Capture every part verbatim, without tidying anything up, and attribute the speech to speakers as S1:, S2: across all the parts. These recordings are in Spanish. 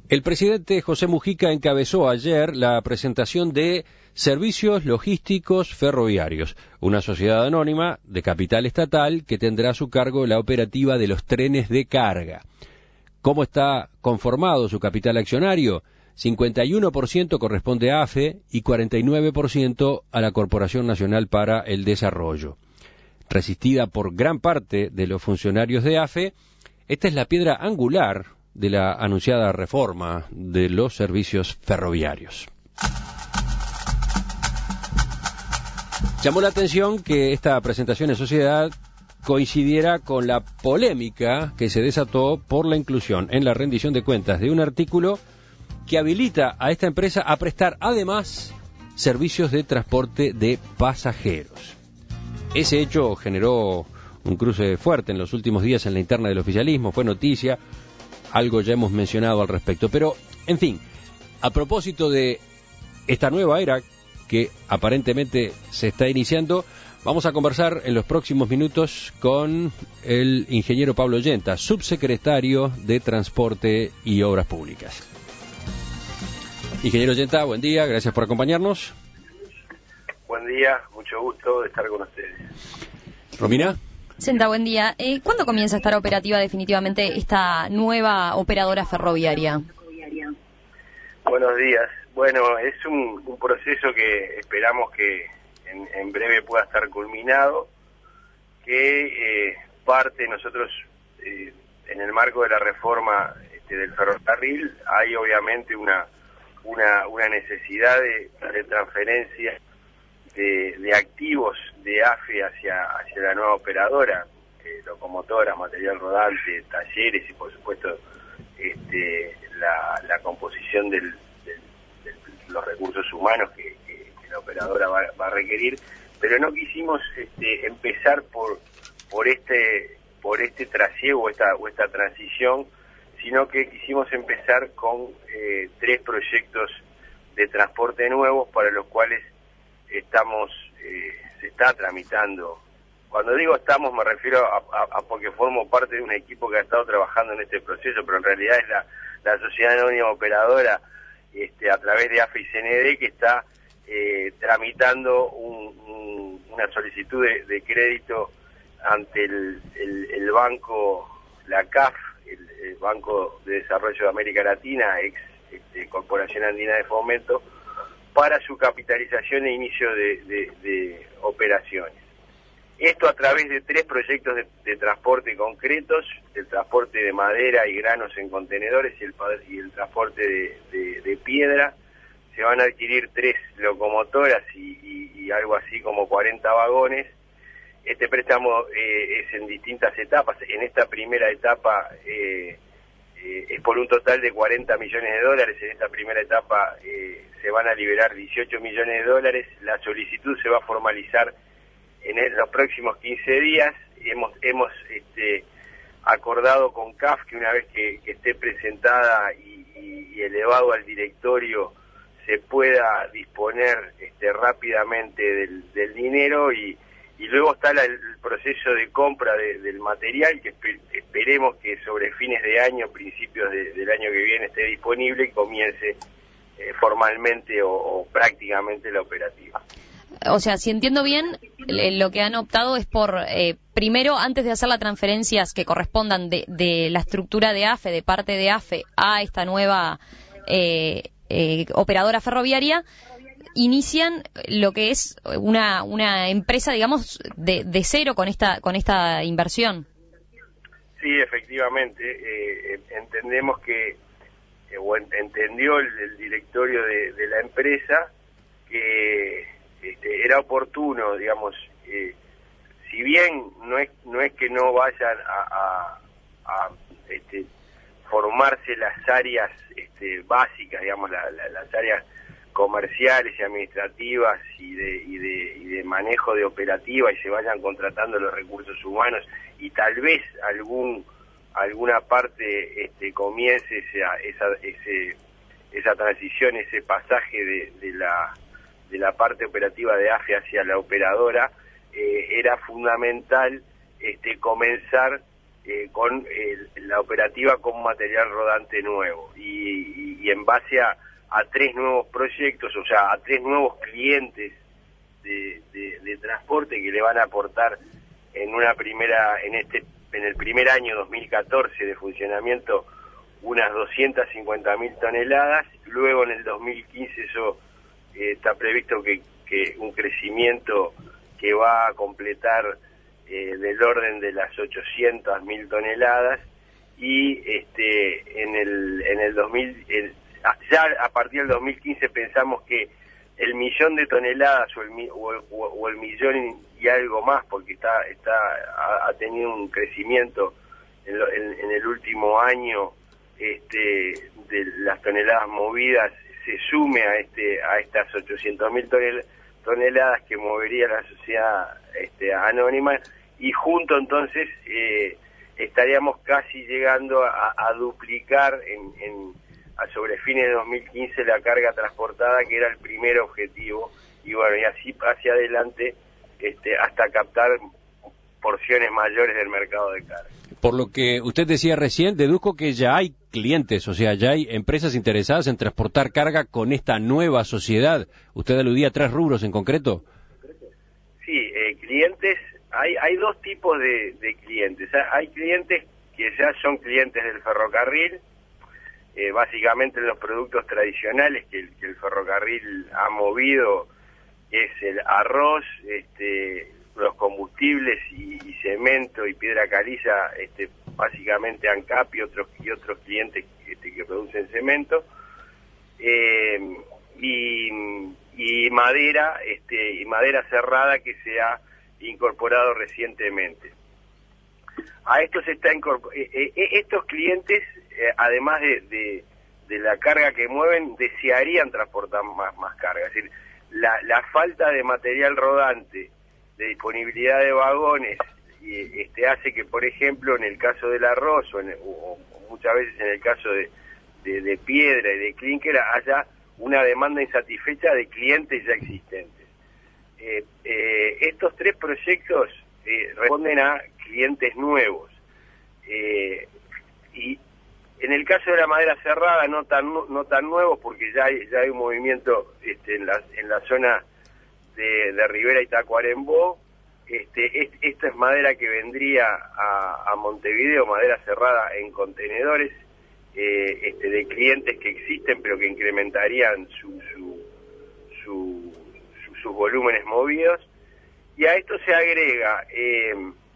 S1: El presidente José Mujica encabezó ayer la presentación de Servicios Logísticos Ferroviarios, una sociedad anónima de capital estatal que tendrá a su cargo la operativa de los trenes de carga. ¿Cómo está conformado su capital accionario? cincuenta y uno por ciento corresponde a AFE y cuarenta y nueve por ciento a la Corporación Nacional para el Desarrollo. Resistida por gran parte de los funcionarios de AFE, esta es la piedra angular de la anunciada reforma de los servicios ferroviarios. Llamó la atención que esta presentación en sociedad coincidiera con la polémica que se desató por la inclusión en la rendición de cuentas de un artículo que habilita a esta empresa a prestar además servicios de transporte de pasajeros. Ese hecho generó un cruce fuerte en los últimos días en la interna del oficialismo, fue noticia, algo ya hemos mencionado al respecto. Pero, en fin, a propósito de esta nueva era que aparentemente se está iniciando, vamos a conversar en los próximos minutos con el ingeniero Pablo Yenta, subsecretario de Transporte y Obras Públicas. Ingeniero Yenta, buen día, gracias por acompañarnos.
S2: Buen día, mucho gusto de estar con ustedes.
S1: Romina.
S3: Yenta, buen día. Eh, ¿Cuándo comienza a estar operativa definitivamente esta nueva operadora ferroviaria?
S2: Buenos días. Bueno, es un, un proceso que esperamos que en, en breve pueda estar culminado, que eh, parte nosotros, eh, en el marco de la reforma este, del ferrocarril, hay obviamente una una, una necesidad de, de transferencia de, de activos de AFE hacia, hacia la nueva operadora, eh, locomotoras, material rodante, talleres y por supuesto este, la, la composición del, del, de los recursos humanos que, que, que la operadora va, va a requerir, pero no quisimos este, empezar por por este por este trasiego o esta, o esta transición, sino que quisimos empezar con eh, tres proyectos de transporte nuevos para los cuales estamos eh, se está tramitando. Cuando digo estamos me refiero a, a, a porque formo parte de un equipo que ha estado trabajando en este proceso, pero en realidad es la, la sociedad anónima operadora este, a través de AFE y C N D que está eh, tramitando un, un, una solicitud de, de crédito ante el, el, el banco, la C A F, el, el Banco de Desarrollo de América Latina, ex este, Corporación Andina de Fomento, para su capitalización e inicio de, de, de operaciones. Esto a través de tres proyectos de, de transporte concretos: el transporte de madera y granos en contenedores y el, y el transporte de, de, de piedra. Se van a adquirir tres locomotoras y, y, y algo así como cuarenta vagones. Este préstamo eh, es en distintas etapas. En esta primera etapa eh, eh, es por un total de cuarenta millones de dólares. En esta primera etapa eh, se van a liberar dieciocho millones de dólares. La solicitud se va a formalizar en el, los próximos quince días. Hemos hemos este, acordado con C A F que una vez que, que esté presentada y, y, y elevado al directorio se pueda disponer este, rápidamente del, del dinero y Y luego está la, el proceso de compra de, del material, que esper, esperemos que sobre fines de año, principios de, del año que viene esté disponible y comience eh, formalmente o, o prácticamente la operativa.
S3: O sea, si entiendo bien, lo que han optado es por, eh, primero, antes de hacer las transferencias que correspondan de, de la estructura de AFE, de parte de AFE, a esta nueva eh, eh, operadora ferroviaria, inician lo que es una una empresa, digamos, de, de cero con esta con esta inversión.
S2: Sí, efectivamente. Eh, entendemos que, eh, o ent entendió el, el directorio de, de la empresa que este, era oportuno, digamos, eh, si bien no es no es que no vayan a, a, a este, formarse las áreas este, básicas, digamos, la, la, las áreas comerciales y administrativas y de, y de y de manejo de operativa, y se vayan contratando los recursos humanos y tal vez algún alguna parte este, comience esa esa ese, esa transición, ese pasaje de, de la de la parte operativa de AFE hacia la operadora. Eh, era fundamental este, comenzar eh, con el, la operativa con material rodante nuevo y, y y en base a, a tres nuevos proyectos, o sea, a tres nuevos clientes de, de, de transporte que le van a aportar en una primera, en este, en el primer año dos mil catorce de funcionamiento unas doscientas cincuenta mil toneladas, luego en el dos mil quince eso eh, está previsto que, que un crecimiento que va a completar eh, del orden de las ochocientas mil toneladas, y este en el en el dos mil el, ya a partir del dos mil quince pensamos que el millón de toneladas o el o, o, o el millón y algo más, porque está está ha, ha tenido un crecimiento en, lo, en, en el último año este de las toneladas movidas, se sume a este a estas ochocientas mil tonel, toneladas que movería la sociedad este anónima, y junto entonces eh, estaríamos casi llegando a, a duplicar en, en a sobre fines de dos mil quince la carga transportada, que era el primer objetivo, y bueno, y así hacia adelante este hasta captar porciones mayores del mercado de carga.
S1: Por lo que usted decía recién, deduzco que ya hay clientes, o sea, ya hay empresas interesadas en transportar carga con esta nueva sociedad. ¿Usted aludía a tres rubros en concreto?
S2: Sí, eh, clientes, hay hay dos tipos de, de clientes. Hay clientes que ya son clientes del ferrocarril, eh, básicamente los productos tradicionales que el, que el ferrocarril ha movido, es el arroz, este los combustibles y, y cemento y piedra caliza, este básicamente ANCAP y otros y otros clientes este, que producen cemento, eh, y, y madera este y madera cerrada que se ha incorporado recientemente. A esto se está incorpor- eh, eh, estos clientes eh, además de, de de la carga que mueven, desearían transportar más más carga. Es decir, la la falta de material rodante, de disponibilidad de vagones, y este hace que, por ejemplo, en el caso del arroz o, en, o, o muchas veces en el caso de, de, de piedra y de clínker haya una demanda insatisfecha de clientes ya existentes. Eh, eh, estos tres proyectos eh, responden a clientes nuevos, eh, y en el caso de la madera cerrada no tan no tan nuevos, porque ya hay, ya hay un movimiento este, en la en la zona de, de Rivera y Tacuarembó. Este, es, esta es madera que vendría a, a Montevideo, madera cerrada en contenedores, eh, este, de clientes que existen pero que incrementarían su, su, su, su, sus volúmenes movidos. Y a esto se agrega eh,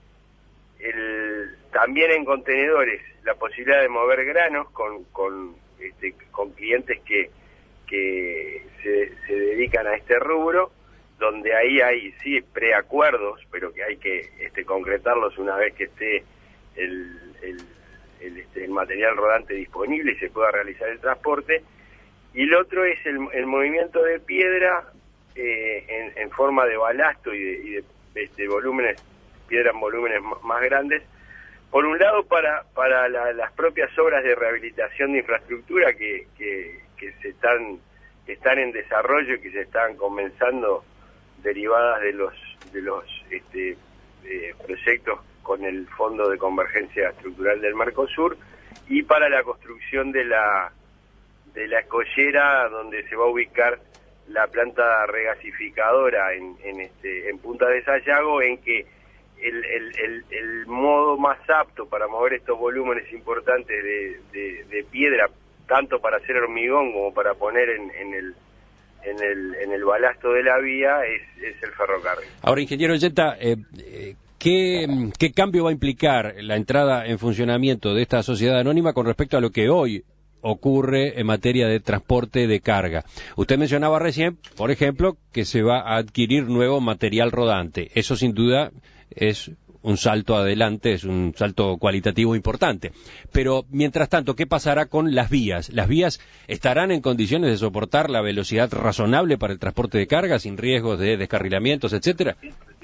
S2: el, también en contenedores la posibilidad de mover granos con, con, este, con clientes que, que se, se dedican a este rubro, donde ahí hay sí preacuerdos, pero que hay que este, concretarlos una vez que esté el, el, el, este, el material rodante disponible y se pueda realizar el transporte. Y el otro es el, el movimiento de piedra eh, en, en forma de balasto y de, y de este, volúmenes, piedra en volúmenes más grandes. Por un lado, para para la, las propias obras de rehabilitación de infraestructura que, que, que se están que están en desarrollo y que se están comenzando, derivadas de los de los este, eh, proyectos con el Fondo de Convergencia Estructural del Mercosur, y para la construcción de la de la escollera donde se va a ubicar la planta regasificadora en en este en Punta de Sayago, en que el, el, el, el modo más apto para mover estos volúmenes importantes de, de, de piedra, tanto para hacer hormigón como para poner en, en el en el en el balasto de la vía, es, es el ferrocarril.
S1: Ahora, ingeniero Yeta, eh, eh, ¿qué, ¿qué cambio va a implicar la entrada en funcionamiento de esta sociedad anónima con respecto a lo que hoy ocurre en materia de transporte de carga? Usted mencionaba recién, por ejemplo, que se va a adquirir nuevo material rodante. Eso sin duda es un salto adelante, es un salto cualitativo importante. Pero, mientras tanto, ¿qué pasará con las vías? ¿Las vías estarán en condiciones de soportar la velocidad razonable para el transporte de carga, sin riesgos de descarrilamientos, etcétera?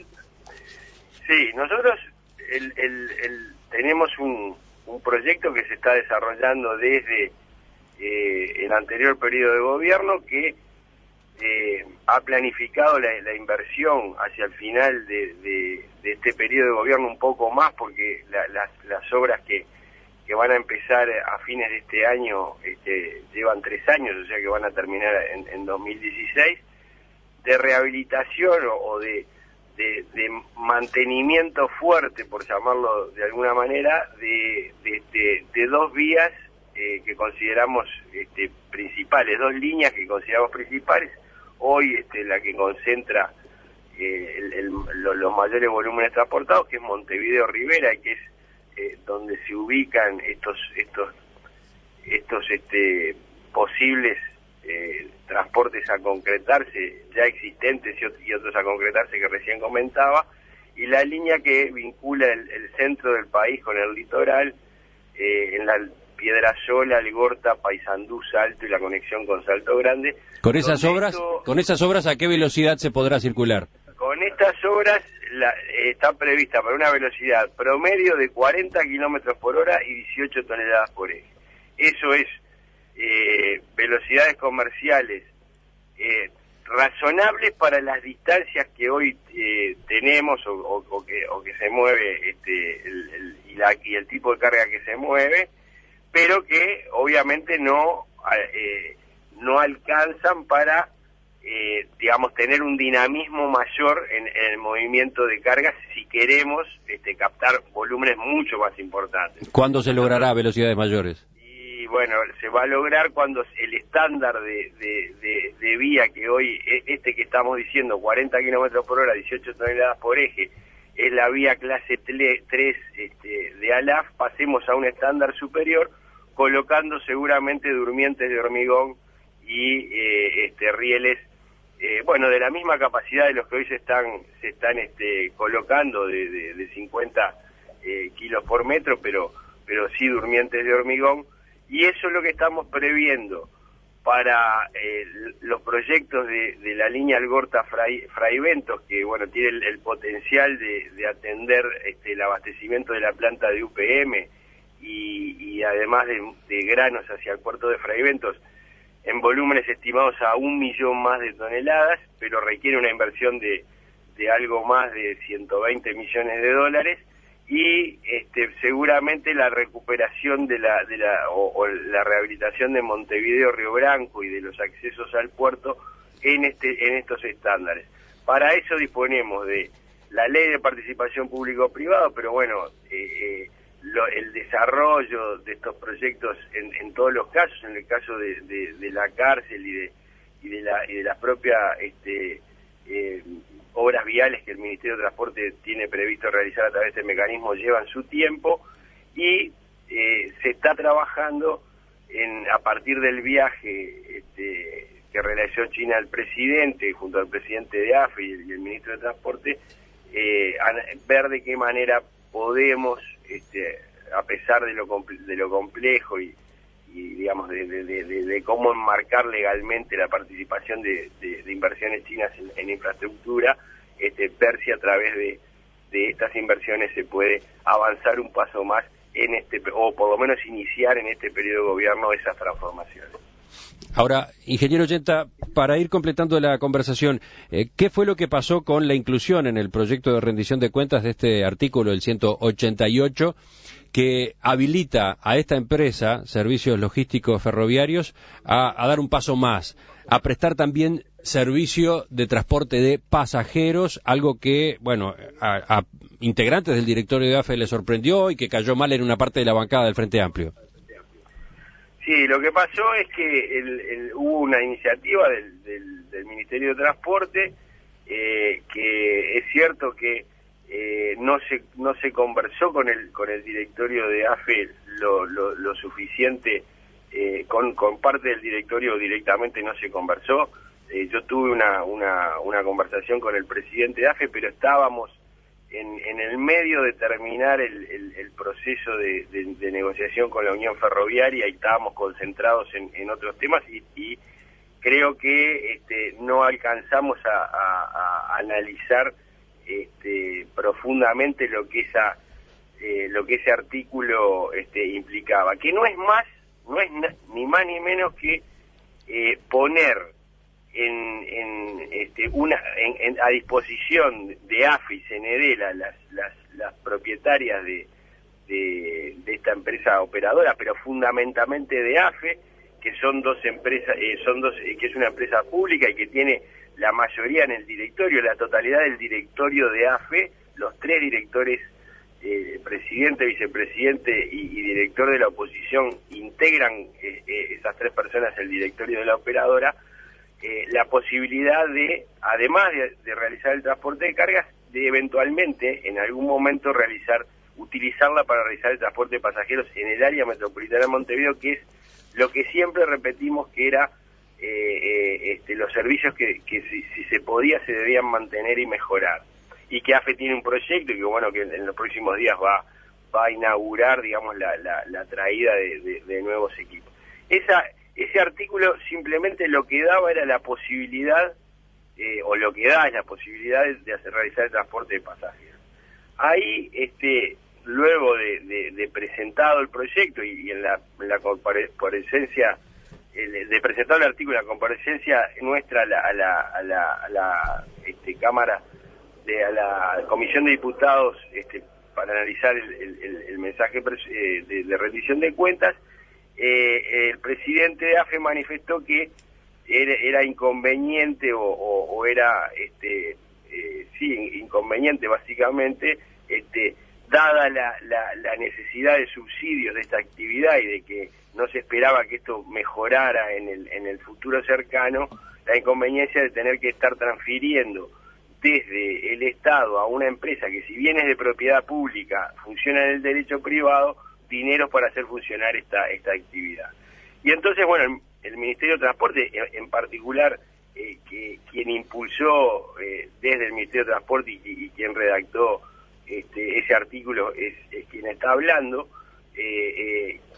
S2: Sí, nosotros el, el, el, tenemos un, un proyecto que se está desarrollando desde eh, el anterior periodo de gobierno, que eh, ha planificado la, la inversión hacia el final de, de, de este periodo de gobierno un poco más, porque la, las, las obras que, que van a empezar a fines de este año, este, llevan tres años, o sea que van a terminar en, en dos mil dieciséis, de rehabilitación o, o de, de, de mantenimiento fuerte, por llamarlo de alguna manera, de, de, de, de dos vías eh, que consideramos este, principales, dos líneas que consideramos principales. Hoy este, la que concentra eh, el, el, lo, los mayores volúmenes transportados, que es Montevideo-Rivera, que es eh, donde se ubican estos estos estos este, posibles eh, transportes a concretarse, ya existentes y otros a concretarse que recién comentaba, y la línea que vincula el, el centro del país con el litoral, eh, en la Piedrayola, Algorta, Paysandú, Salto y la conexión con Salto Grande.
S1: Con esas obras, esto, con esas obras, ¿a qué velocidad se podrá circular?
S2: Con estas obras la, eh, está prevista para una velocidad promedio de cuarenta kilómetros por hora y dieciocho toneladas por eje. Eso es eh, velocidades comerciales eh, razonables para las distancias que hoy eh, tenemos o, o, o, que, o que se mueve este, el, el, y, la, y el tipo de carga que se mueve, pero que obviamente no eh, no alcanzan para eh, digamos tener un dinamismo mayor en, en el movimiento de cargas si queremos este, captar volúmenes mucho más importantes.
S1: ¿Cuándo se logrará velocidades mayores?
S2: Y bueno, se va a lograr cuando el estándar de, de, de, de vía que hoy, este que estamos diciendo, cuarenta kilómetros por hora, dieciocho toneladas por eje, es la vía clase tres este, de A L A F, pasemos a un estándar superior, colocando seguramente durmientes de hormigón y eh, este, rieles, eh, bueno, de la misma capacidad de los que hoy se están se están este, colocando, de, de, de cincuenta eh, kilos por metro, pero pero sí durmientes de hormigón, y eso es lo que estamos previendo para eh, los proyectos de, de la línea Algorta-Fraiventos, que bueno tiene el, el potencial de, de atender este, el abastecimiento de la planta de U P M y, y además de, de granos hacia el puerto de Fraiventos, en volúmenes estimados a un millón más de toneladas, pero requiere una inversión de, de algo más de ciento veinte millones de dólares, y este, seguramente la recuperación de la, de la o, o la rehabilitación de Montevideo, Río Branco y de los accesos al puerto en este en estos estándares. Para eso disponemos de la ley de participación público-privado, pero bueno, eh, eh, lo, el desarrollo de estos proyectos en, en todos los casos, en el caso de, de, de la cárcel y de y de la y de las propias este, eh, obras viales que el Ministerio de Transporte tiene previsto realizar a través de este mecanismo, llevan su tiempo, y eh, se está trabajando en a partir del viaje este, que realizó China al presidente junto al presidente de A F E y el, y el ministro de Transporte, eh, a ver de qué manera podemos, este, a pesar de lo de lo complejo y, y digamos de, de, de, de cómo enmarcar legalmente la participación de, de, de inversiones chinas en, en infraestructura, este, ver si a través de, de estas inversiones se puede avanzar un paso más en este, o por lo menos iniciar en este periodo de gobierno esas transformaciones.
S1: Ahora, ingeniero Yenta, para ir completando la conversación, eh, ¿qué fue lo que pasó con la inclusión en el proyecto de rendición de cuentas de este artículo, el ciento ochenta y ocho, que habilita a esta empresa, Servicios Logísticos Ferroviarios, a, a dar un paso más, a prestar también servicio de transporte de pasajeros, algo que, bueno, a, a integrantes del directorio de A F E le sorprendió y que cayó mal en una parte de la bancada del Frente Amplio?
S2: Sí, lo que pasó es que el, el, hubo una iniciativa del, del, del Ministerio de Transporte, eh, que es cierto que eh, no se no se conversó con el con el directorio de A F E lo, lo, lo suficiente, eh, con, con parte del directorio directamente no se conversó. Eh, yo tuve una, una, una conversación con el presidente de A F E, pero estábamos en, en el medio de terminar el, el, el proceso de, de, de negociación con la Unión Ferroviaria y estábamos concentrados en, en otros temas y, y creo que este, no alcanzamos a, a, a analizar este, profundamente lo que esa eh, lo que ese artículo este, implicaba, que no es más, no es na, ni más ni menos que eh, poner en, en este una en, en, a disposición de A F E y C N D, la, las, las las propietarias de de, de esta empresa operadora, pero fundamentalmente de AFE, que son dos empresas, eh, son dos, eh, que es una empresa pública y que tiene la mayoría en el directorio, la totalidad del directorio de AFE, los tres directores, eh, presidente, vicepresidente y, y director de la oposición, integran eh, eh, esas tres personas el directorio de la operadora, eh, la posibilidad de, además de, de realizar el transporte de cargas, de eventualmente, en algún momento, realizar, utilizarla para realizar el transporte de pasajeros en el área metropolitana de Montevideo, que es lo que siempre repetimos que era eh, eh, este, los servicios que, que si, si se podía se debían mantener y mejorar. Y que AFE tiene un proyecto y que bueno, que en los próximos días va, va a inaugurar, digamos, la, la, la traída de, de, de nuevos equipos. Esa, ese artículo simplemente lo que daba era la posibilidad, eh, o lo que da es la posibilidad de, de hacer, realizar el transporte de pasajeros. Ahí, este... luego de, de, de presentado el proyecto y, y en la, en la comparecencia, el, de presentado el artículo, la comparecencia nuestra a la, a la, a la, a la este, Cámara, de, a la Comisión de Diputados, este, para analizar el, el, el mensaje eh, de, de rendición de cuentas, eh, el presidente de AFE manifestó que era, era inconveniente o, o, o era, este, eh, sí, inconveniente básicamente, este, dada la, la, la necesidad de subsidios de esta actividad y de que no se esperaba que esto mejorara en el, en el futuro cercano, la inconveniencia de tener que estar transfiriendo desde el Estado a una empresa que, si bien es de propiedad pública, funciona en el derecho privado, dineros para hacer funcionar esta, esta actividad. Y entonces, bueno, el, el Ministerio de Transporte, en, en particular, eh, que quien impulsó eh, desde el Ministerio de Transporte y, y quien redactó Este, ese artículo es, es quien está hablando, eh, eh,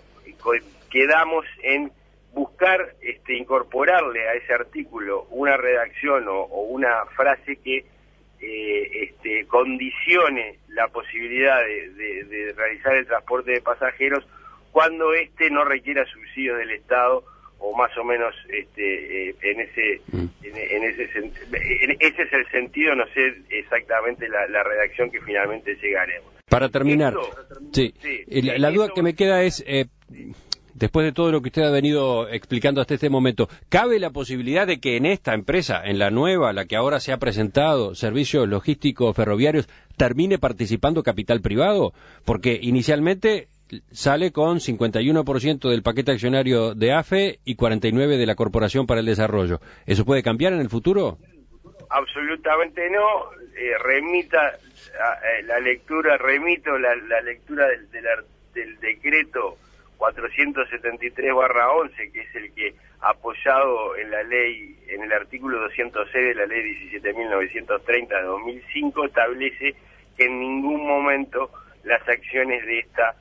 S2: quedamos en buscar este, incorporarle a ese artículo una redacción o, o una frase que eh, este, condicione la posibilidad de, de, de realizar el transporte de pasajeros cuando éste no requiera subsidios del Estado, o más o menos este eh, en ese en, en ese en, ese es el sentido, no sé exactamente la, la redacción que finalmente llegaremos.
S1: Para terminar, esto, sí, sí, la, la duda esto... que me queda es, eh, después de todo lo que usted ha venido explicando hasta este momento, ¿cabe la posibilidad de que en esta empresa, en la nueva, la que ahora se ha presentado, Servicios Logísticos Ferroviarios, termine participando capital privado? Porque inicialmente sale con cincuenta y uno por ciento del paquete accionario de AFE y cuarenta y nueve por ciento de la Corporación para el Desarrollo. ¿Eso puede cambiar en el futuro?
S2: Absolutamente no. Eh, remita a, a la lectura, remito la, la lectura del, del, del decreto cuatrocientos setenta y tres barra once, que es el que, apoyado en la ley, en el artículo doscientos seis de la ley diecisiete mil novecientos treinta de dos mil cinco, establece que en ningún momento las acciones de esta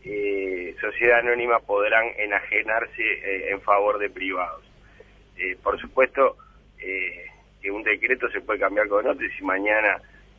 S2: Eh, sociedad anónima podrán enajenarse eh, en favor de privados. Eh, por supuesto eh, que un decreto se puede cambiar con otro, y si mañana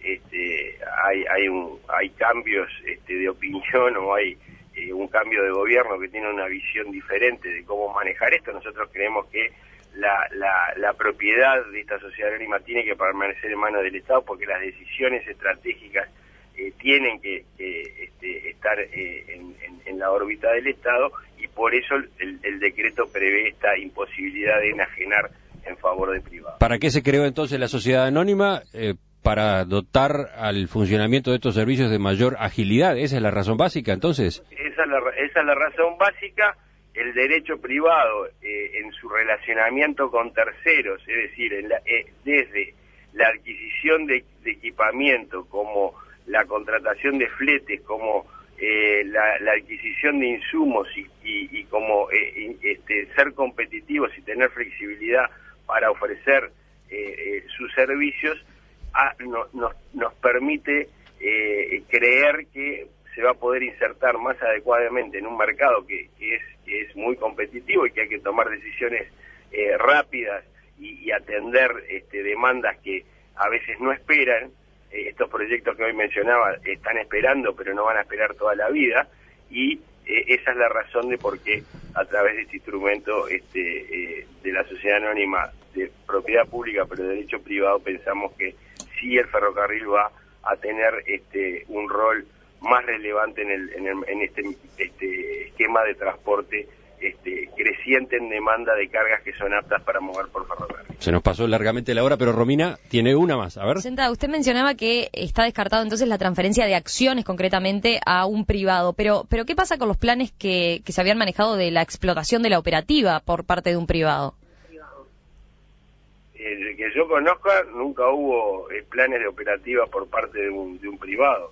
S2: este, hay hay un hay cambios este, de opinión, o hay eh, un cambio de gobierno que tiene una visión diferente de cómo manejar esto, nosotros creemos que la, la, la propiedad de esta sociedad anónima tiene que permanecer en manos del Estado, porque las decisiones estratégicas Eh, tienen que eh, este, estar eh, en, en, en la órbita del Estado, y por eso el, el decreto prevé esta imposibilidad de enajenar en favor de privados.
S1: ¿Para qué se creó entonces la sociedad anónima? Eh, para dotar al funcionamiento de estos servicios de mayor agilidad. ¿Esa es la razón básica entonces?
S2: Esa es la, esa es la razón básica. El derecho privado eh, en su relacionamiento con terceros, es decir, en la, eh, desde la adquisición de, de equipamiento, como la contratación de fletes, como eh, la, la adquisición de insumos y, y, y como eh, este, ser competitivos y tener flexibilidad para ofrecer eh, eh, sus servicios, a, no, nos, nos permite eh, creer que se va a poder insertar más adecuadamente en un mercado que, que, es, que es muy competitivo y que hay que tomar decisiones eh, rápidas y, y atender este, demandas que a veces no esperan. Estos proyectos que hoy mencionaba están esperando, pero no van a esperar toda la vida, y eh, esa es la razón de por qué, a través de este instrumento este, eh, de la sociedad anónima de propiedad pública pero de derecho privado, pensamos que sí el ferrocarril va a tener este, un rol más relevante en, el, en, el, en este, este esquema de transporte este, creciente en demanda de cargas que son aptas para mover por ferrocarril.
S1: Se nos pasó largamente la hora, pero Romina tiene una más. A ver.
S3: Senta, usted mencionaba que está descartado entonces la transferencia de acciones concretamente a un privado, pero pero ¿qué pasa con los planes que, que se habían manejado de la explotación de la operativa por parte de un privado?
S2: Eh, que yo conozca, nunca hubo eh, planes de operativa por parte de un, de un privado.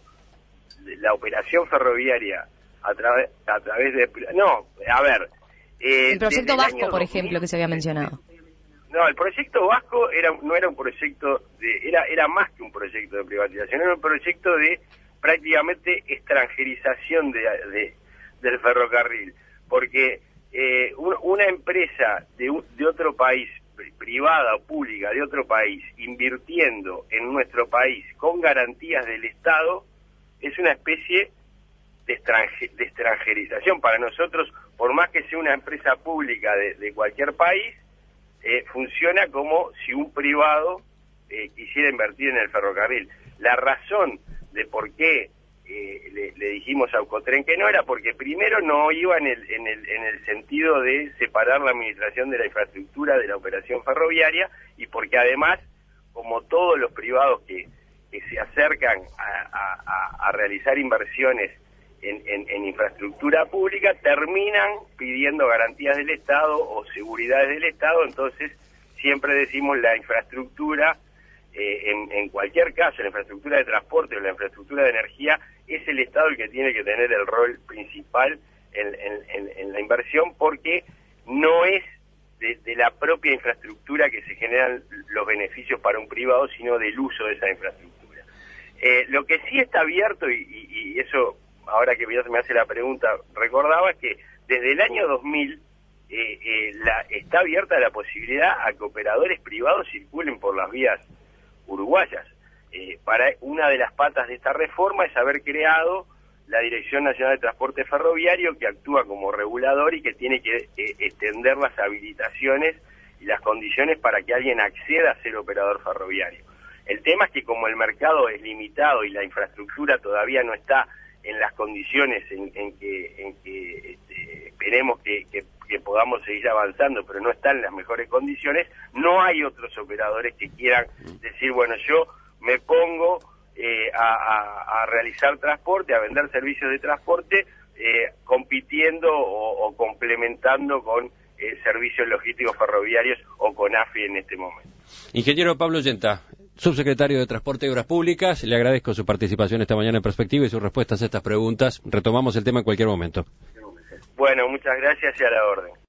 S2: La operación ferroviaria a, través a través de... No, a ver...
S3: Eh, el proyecto Vasco, por ejemplo, que se había mencionado.
S2: No, el proyecto Vasco era, no era un proyecto de... Era, era más que un proyecto de privatización, era un proyecto de prácticamente extranjerización de, de, del ferrocarril. Porque eh, un, una empresa de, un, de otro país, privada o pública de otro país, invirtiendo en nuestro país con garantías del Estado, es una especie de, extranje, de extranjerización. Para nosotros, por más que sea una empresa pública de, de cualquier país, eh, funciona como si un privado eh, quisiera invertir en el ferrocarril. La razón de por qué eh, le, le dijimos a Euskotren que no era porque primero no iba en el, en, el, en el sentido de separar la administración de la infraestructura de la operación ferroviaria, y porque además, como todos los privados que que se acercan a, a, a realizar inversiones en, en, en infraestructura pública, terminan pidiendo garantías del Estado o seguridades del Estado. Entonces siempre decimos la infraestructura, eh, en, en cualquier caso, la infraestructura de transporte o la infraestructura de energía, es el Estado el que tiene que tener el rol principal en, en, en, en la inversión, porque no es De, de la propia infraestructura que se generan los beneficios para un privado, sino del uso de esa infraestructura. Eh, lo que sí está abierto, y, y, y eso, ahora que me hace la pregunta, recordaba que desde el año dos mil eh, eh, la, está abierta la posibilidad a que operadores privados circulen por las vías uruguayas. Eh, para una de las patas de esta reforma es haber creado la Dirección Nacional de Transporte Ferroviario, que actúa como regulador y que tiene que eh, extender las habilitaciones y las condiciones para que alguien acceda a ser operador ferroviario. El tema es que como el mercado es limitado y la infraestructura todavía no está en las condiciones en, en que, en que este, esperemos que, que, que podamos seguir avanzando, pero no está en las mejores condiciones, no hay otros operadores que quieran decir, bueno, yo me pongo... Eh, a, a, a realizar transporte, a vender servicios de transporte, eh, compitiendo o, o complementando con eh, servicios logísticos ferroviarios o con A F I en este momento.
S1: Ingeniero Pablo Yenta, subsecretario de Transporte y Obras Públicas, le agradezco su participación esta mañana en Perspectiva y sus respuestas a estas preguntas. Retomamos el tema en cualquier momento.
S2: Bueno, muchas gracias y a la orden.